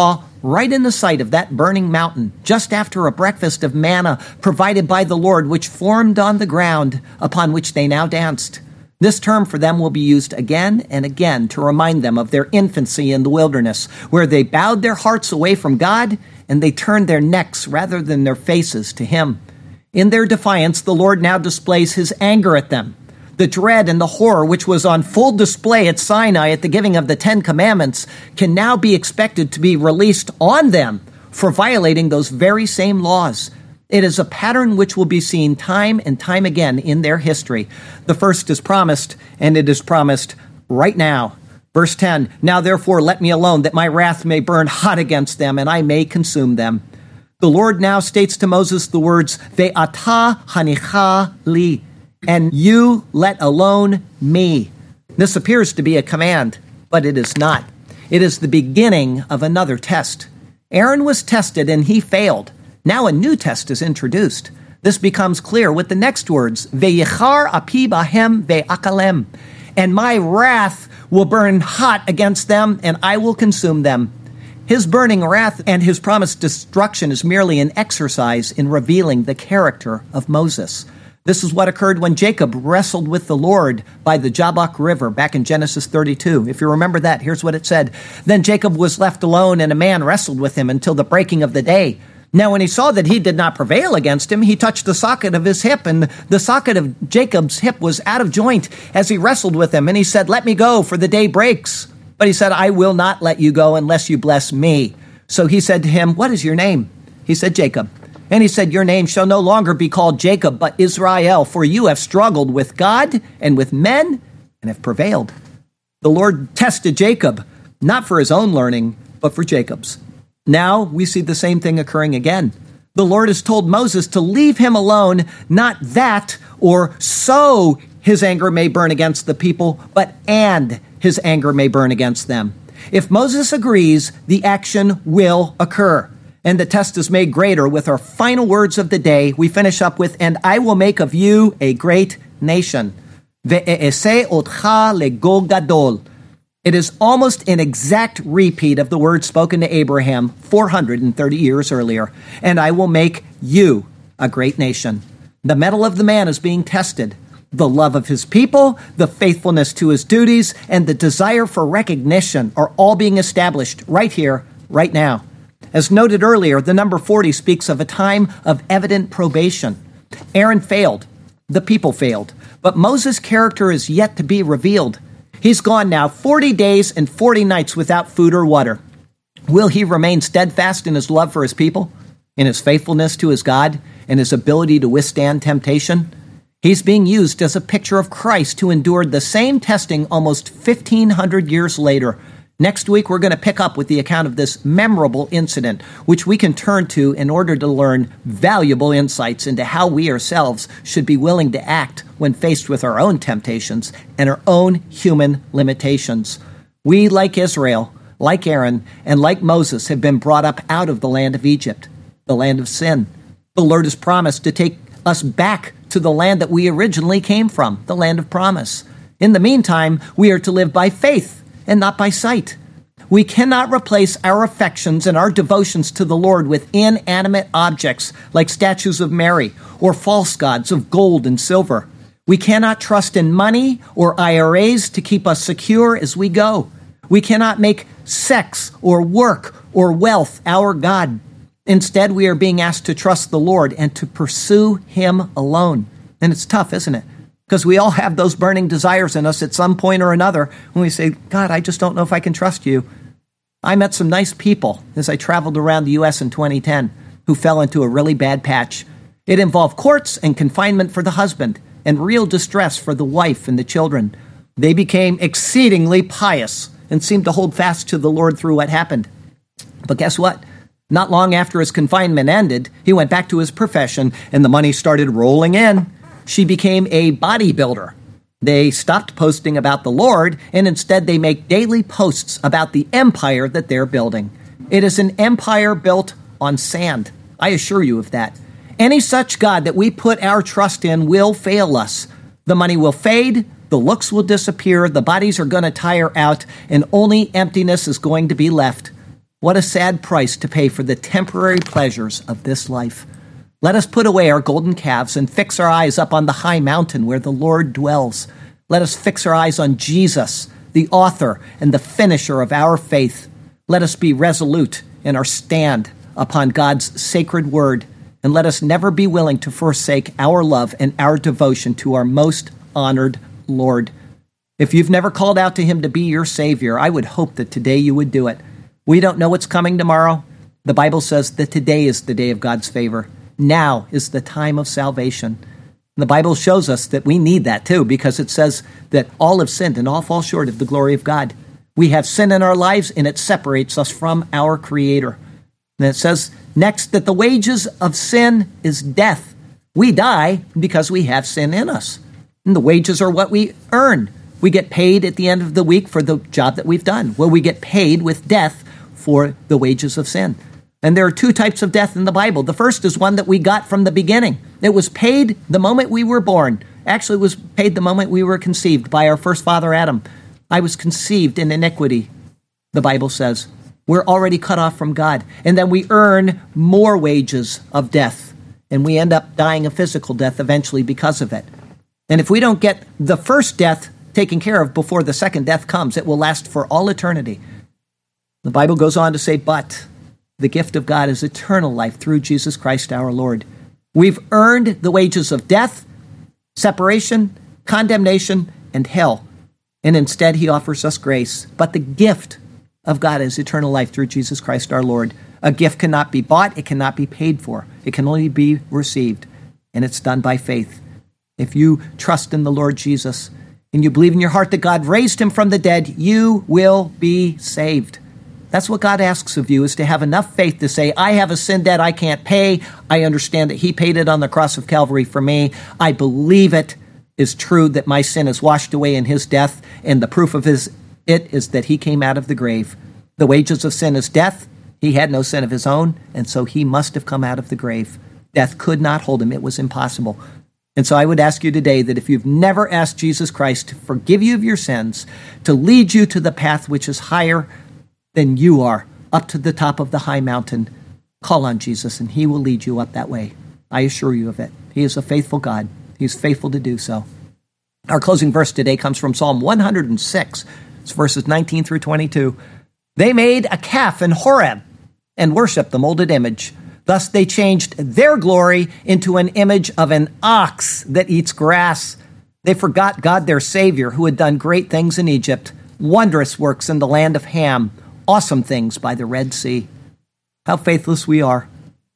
right in the sight of that burning mountain, just after a breakfast of manna provided by the Lord, which formed on the ground upon which they now danced. This term for them will be used again and again to remind them of their infancy in the wilderness, where they bowed their hearts away from God and they turned their necks rather than their faces to Him. In their defiance, the Lord now displays His anger at them. The dread and the horror which was on full display at Sinai at the giving of the Ten Commandments can now be expected to be released on them for violating those very same laws. It is a pattern which will be seen time and time again in their history. The first is promised, and it is promised right now. Verse 10, "Now therefore let me alone, that my wrath may burn hot against them, and I may consume them." The Lord now states to Moses the words, "Ve'ata hanicha li," and you let alone me. This appears to be a command, but it is not. It is the beginning of another test. Aaron was tested and he failed. Now a new test is introduced. This becomes clear with the next words, "Ve'yichar api bahem ve'akalem," and my wrath will burn hot against them, and I will consume them. His burning wrath and his promised destruction is merely an exercise in revealing the character of Moses. This is what occurred when Jacob wrestled with the Lord by the Jabbok River back in Genesis 32. If you remember that, here's what it said. "Then Jacob was left alone, and a man wrestled with him until the breaking of the day. Now when he saw that he did not prevail against him, he touched the socket of his hip, and the socket of Jacob's hip was out of joint as he wrestled with him. And he said, 'Let me go, for the day breaks.' But he said, 'I will not let you go unless you bless me.' So he said to him, 'What is your name?' He said, 'Jacob.' And he said, 'Your name shall no longer be called Jacob, but Israel, for you have struggled with God and with men and have prevailed.'" The Lord tested Jacob, not for his own learning, but for Jacob's. Now we see the same thing occurring again. The Lord has told Moses to leave him alone, not that or so his anger may burn against the people, but and his anger may burn against them. If Moses agrees, the action will occur. And the test is made greater with our final words of the day. We finish up with, "And I will make of you a great nation. Ve'e'eseh otcha legol gadol." It is almost an exact repeat of the words spoken to Abraham 430 years earlier. "And I will make you a great nation." The mettle of the man is being tested. The love of his people, the faithfulness to his duties, and the desire for recognition are all being established right here, right now. As noted earlier, the number 40 speaks of a time of evident probation. Aaron failed. The people failed. But Moses' character is yet to be revealed. He's gone now 40 days and 40 nights without food or water. Will he remain steadfast in his love for his people, in his faithfulness to his God, and his ability to withstand temptation? He's being used as a picture of Christ, who endured the same testing almost 1,500 years later. Next week, we're going to pick up with the account of this memorable incident, which we can turn to in order to learn valuable insights into how we ourselves should be willing to act when faced with our own temptations and our own human limitations. We, like Israel, like Aaron, and like Moses, have been brought up out of the land of Egypt, the land of sin. The Lord has promised to take us back to the land that we originally came from, the land of promise. In the meantime, we are to live by faith and not by sight. We cannot replace our affections and our devotions to the Lord with inanimate objects like statues of Mary or false gods of gold and silver. We cannot trust in money or IRAs to keep us secure as we go. We cannot make sex or work or wealth our God. Instead, we are being asked to trust the Lord and to pursue Him alone. And it's tough, isn't it? Because we all have those burning desires in us at some point or another when we say, "God, I just don't know if I can trust you." I met some nice people as I traveled around the U.S. in 2010 who fell into a really bad patch. It involved courts and confinement for the husband and real distress for the wife and the children. They became exceedingly pious and seemed to hold fast to the Lord through what happened. But guess what? Not long after his confinement ended, he went back to his profession and the money started rolling in. She became a bodybuilder. They stopped posting about the Lord, and instead they make daily posts about the empire that they're building. It is an empire built on sand. I assure you of that. Any such God that we put our trust in will fail us. The money will fade, the looks will disappear, the bodies are going to tire out, and only emptiness is going to be left. What a sad price to pay for the temporary pleasures of this life. Let us put away our golden calves and fix our eyes up on the high mountain where the Lord dwells. Let us fix our eyes on Jesus, the author and the finisher of our faith. Let us be resolute in our stand upon God's sacred word, and let us never be willing to forsake our love and our devotion to our most honored Lord. If you've never called out to him to be your Savior, I would hope that today you would do it. We don't know what's coming tomorrow. The Bible says that today is the day of God's favor. Now is the time of salvation. The Bible shows us that we need that too, because it says that all have sinned and all fall short of the glory of God. We have sin in our lives, and it separates us from our Creator. And it says next that the wages of sin is death. We die because we have sin in us. And the wages are what we earn. We get paid at the end of the week for the job that we've done. Well, we get paid with death for the wages of sin. And there are two types of death in the Bible. The first is one that we got from the beginning. It was paid the moment we were born. Actually, it was paid the moment we were conceived by our first father, Adam. I was conceived in iniquity, the Bible says. We're already cut off from God. And then we earn more wages of death. And we end up dying a physical death eventually because of it. And if we don't get the first death taken care of before the second death comes, it will last for all eternity. The Bible goes on to say, but the gift of God is eternal life through Jesus Christ our Lord. We've earned the wages of death, separation, condemnation, and hell. And instead, he offers us grace. But the gift of God is eternal life through Jesus Christ our Lord. A gift cannot be bought. It cannot be paid for. It can only be received. And it's done by faith. If you trust in the Lord Jesus and you believe in your heart that God raised him from the dead, you will be saved. That's what God asks of you, is to have enough faith to say, I have a sin debt I can't pay. I understand that he paid it on the cross of Calvary for me. I believe it is true that my sin is washed away in his death, and the proof of it is that he came out of the grave. The wages of sin is death. He had no sin of his own, and so he must have come out of the grave. Death could not hold him. It was impossible. And so I would ask you today that if you've never asked Jesus Christ to forgive you of your sins, to lead you to the path which is higher than you are, up to the top of the high mountain, call on Jesus and he will lead you up that way. I assure you of it. He is a faithful God. He's faithful to do so. Our closing verse today comes from Psalm 106. It's verses 19 through 22. They made a calf in Horeb and worshiped the molded image. Thus they changed their glory into an image of an ox that eats grass. They forgot God their Savior, who had done great things in Egypt, wondrous works in the land of Ham, awesome things by the Red Sea. How faithless we are.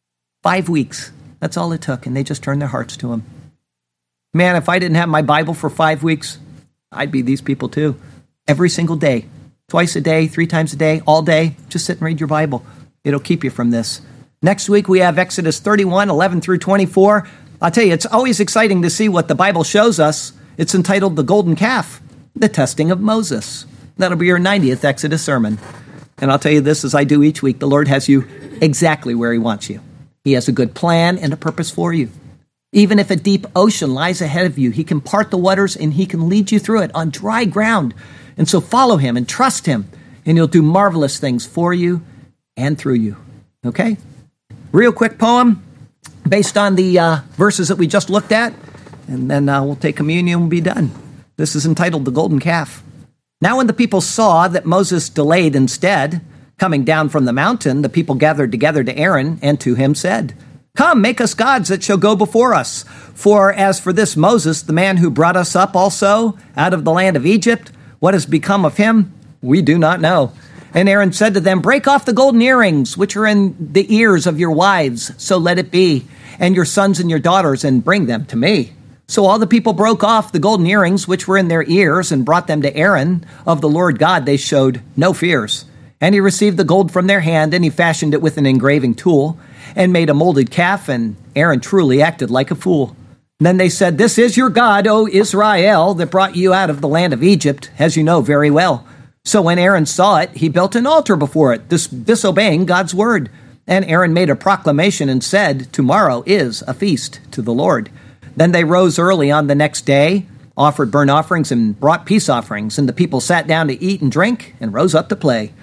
5 weeks. That's all it took, and they just turned their hearts to him. Man, if I didn't have my Bible for 5 weeks, I'd be these people too. Every single day, twice a day, 3 times a day, all day, just sit and read your Bible. It'll keep you from this. Next week, we have Exodus 31, 11 through 24. I'll tell you, it's always exciting to see what the Bible shows us. It's entitled The Golden Calf, the Testing of Moses. That'll be your 90th Exodus sermon. And I'll tell you this, as I do each week, the Lord has you exactly where he wants you. He has a good plan and a purpose for you. Even if a deep ocean lies ahead of you, he can part the waters and he can lead you through it on dry ground. And so follow him and trust him, and he'll do marvelous things for you and through you. Okay? Real quick poem based on the verses that we just looked at, and then we'll take communion and we'll be done. This is entitled The Golden Calf. Now when the people saw that Moses delayed instead, coming down from the mountain, the people gathered together to Aaron and to him said, Come, make us gods that shall go before us. For as for this Moses, the man who brought us up also out of the land of Egypt, what has become of him, we do not know. And Aaron said to them, Break off the golden earrings, which are in the ears of your wives, so let it be, and your sons and your daughters, and bring them to me. So all the people broke off the golden earrings, which were in their ears, and brought them to Aaron. Of the Lord God they showed no fears. And he received the gold from their hand, and he fashioned it with an engraving tool, and made a molded calf, and Aaron truly acted like a fool. Then they said, This is your God, O Israel, that brought you out of the land of Egypt, as you know very well. So when Aaron saw it, he built an altar before it, disobeying God's word. And Aaron made a proclamation and said, Tomorrow is a feast to the Lord. Then they rose early on the next day, offered burnt offerings and brought peace offerings, and the people sat down to eat and drink and rose up to play.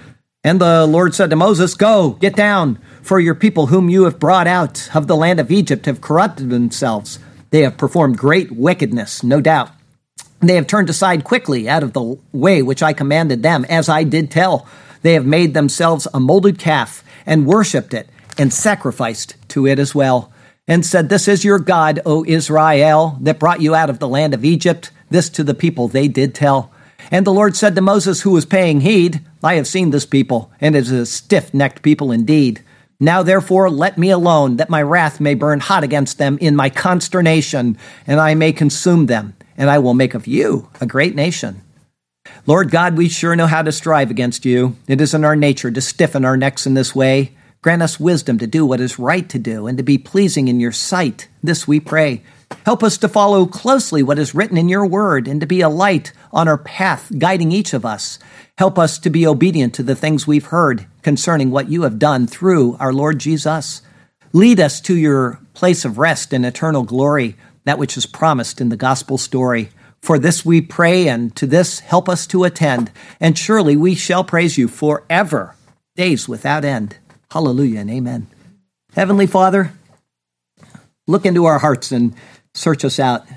And the Lord said to Moses, Go, get down, for your people whom you have brought out of the land of Egypt have corrupted themselves. They have performed great wickedness, no doubt. They have turned aside quickly out of the way which I commanded them, as I did tell. They have made themselves a molded calf and worshipped it and sacrificed to it as well, and said, This is your God, O Israel, that brought you out of the land of Egypt. This to the people they did tell. And the Lord said to Moses, who was paying heed, I have seen this people, and it is a stiff-necked people indeed. Now therefore let me alone, that my wrath may burn hot against them in my consternation, and I may consume them, and I will make of you a great nation. Lord God, we sure know how to strive against you. It is in our nature to stiffen our necks in this way. Grant us wisdom to do what is right to do and to be pleasing in your sight. This we pray. Help us to follow closely what is written in your word and to be a light on our path, guiding each of us. Help us to be obedient to the things we've heard concerning what you have done through our Lord Jesus. Lead us to your place of rest and eternal glory, that which is promised in the gospel story. For this we pray, and to this help us to attend, and surely we shall praise you forever, days without end. Hallelujah and amen. Heavenly Father, look into our hearts and search us out.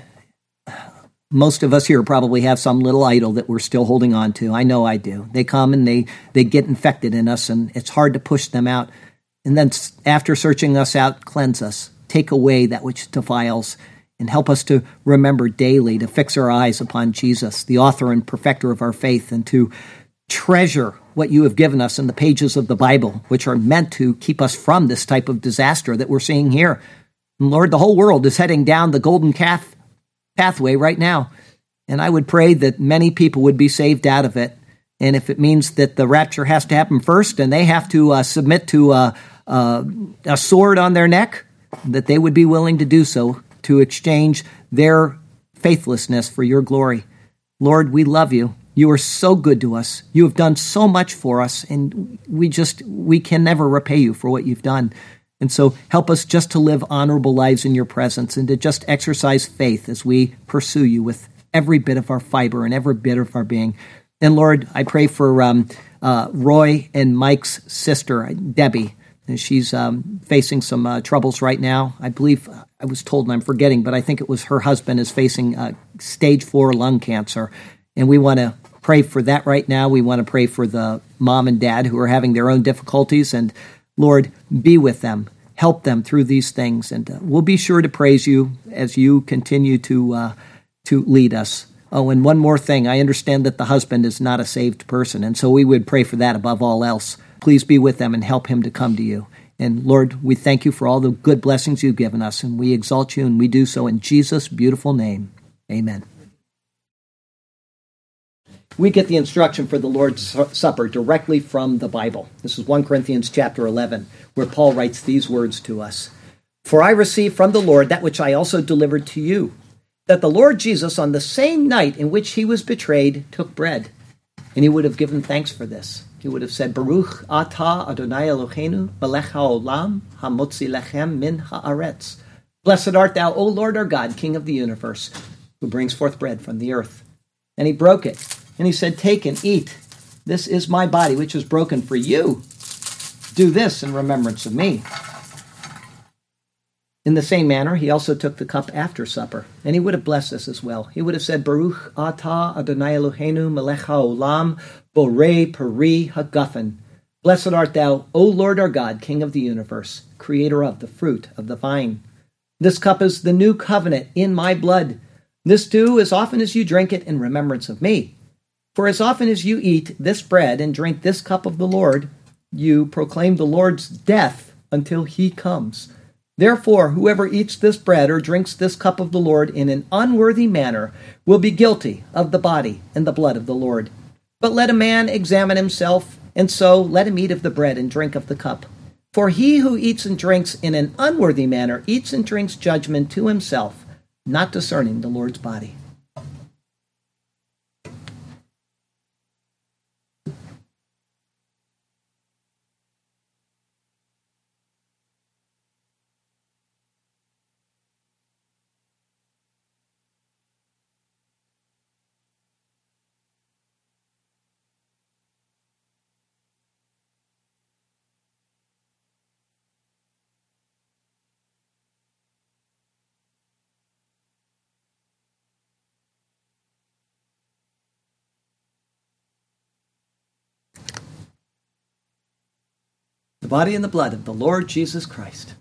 Most of us here probably have some little idol that we're still holding on to. I know I do. They come and they get infected in us, and it's hard to push them out. And then after searching us out, cleanse us. Take away that which defiles, and help us to remember daily to fix our eyes upon Jesus, the author and perfecter of our faith, and to treasure what you have given us in the pages of the Bible, which are meant to keep us from this type of disaster that we're seeing here. And Lord, the whole world is heading down the golden calf pathway right now. And I would pray that many people would be saved out of it. And if it means that the rapture has to happen first and they have to submit to a sword on their neck, that they would be willing to do so, to exchange their faithlessness for your glory. Lord, we love you. You are so good to us. You have done so much for us, and we can never repay you for what you've done. And so help us just to live honorable lives in your presence and to just exercise faith as we pursue you with every bit of our fiber and every bit of our being. And Lord, I pray for Roy and Mike's sister, Debbie. And she's facing some troubles right now. I believe, I was told, and I'm forgetting, but I think it was her husband is facing stage 4 lung cancer. And we want to pray for that right now. We want to pray for the mom and dad who are having their own difficulties. And Lord, be with them. Help them through these things. And we'll be sure to praise you as you continue to lead us. Oh, and one more thing. I understand that the husband is not a saved person. And so we would pray for that above all else. Please be with them and help him to come to you. And Lord, we thank you for all the good blessings you've given us. And we exalt you, and we do so in Jesus' beautiful name. Amen. We get the instruction for the Lord's Supper directly from the Bible. This is 1 Corinthians chapter 11, where Paul writes these words to us. For I received from the Lord that which I also delivered to you, that the Lord Jesus, on the same night in which he was betrayed, took bread. And he would have given thanks for this. He would have said, Baruch atah Adonai Eloheinu, melech haolam, hamotzi lechem min haaretz. Blessed art thou, O Lord our God, King of the universe, who brings forth bread from the earth. And he broke it. And he said, Take and eat. This is my body, which is broken for you. Do this in remembrance of me. In the same manner, he also took the cup after supper, and he would have blessed us as well. He would have said, Baruch atah Adonai Eloheinu melech haolam, borei peri hagafen. Blessed art thou, O Lord our God, King of the universe, creator of the fruit of the vine. This cup is the new covenant in my blood. This do as often as you drink it in remembrance of me. For as often as you eat this bread and drink this cup of the Lord, you proclaim the Lord's death until he comes. Therefore, whoever eats this bread or drinks this cup of the Lord in an unworthy manner will be guilty of the body and the blood of the Lord. But let a man examine himself, and so let him eat of the bread and drink of the cup. For he who eats and drinks in an unworthy manner eats and drinks judgment to himself, not discerning the Lord's body. body and the blood of the Lord Jesus Christ.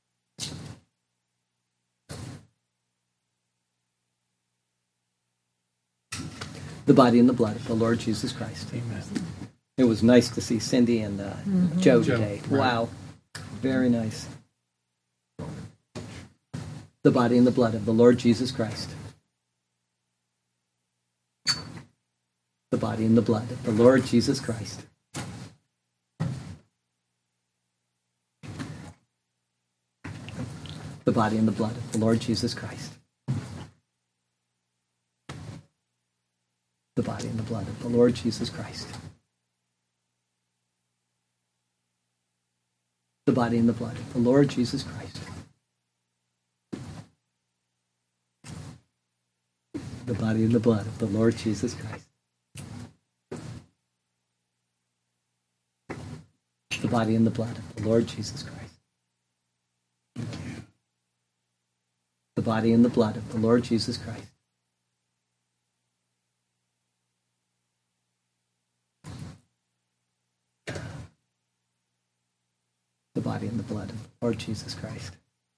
The body and the blood of the Lord Jesus Christ.
Amen.
It was nice to see Cindy and Joe today.
Right.
Wow. Very nice. The body and the blood of the Lord Jesus Christ. The body and the blood of the Lord Jesus Christ. The body and the blood of the Lord Jesus Christ. The body and the blood of the Lord Jesus Christ. The body and the blood of the Lord Jesus Christ. The body and the blood of the Lord Jesus Christ. The body and the blood of the Lord Jesus Christ. The body and the blood of the Lord Jesus Christ. The body and the blood of the Lord Jesus Christ.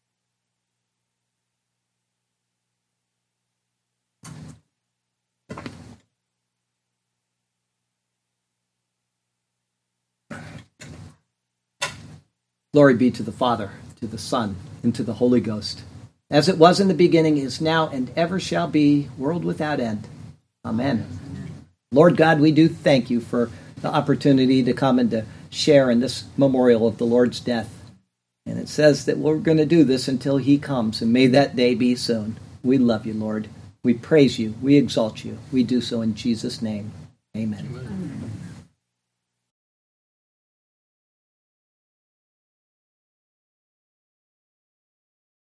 Glory be to the Father, to the Son, and to the Holy Ghost, as it was in the beginning, is now, and ever shall be, world without end. Amen. Lord God, we do thank you for the opportunity to come and to share in this memorial of the Lord's death. And it says that we're going to do this until he comes, and may that day be soon. We love you, Lord. We praise you. We exalt you. We do so in Jesus' name. Amen.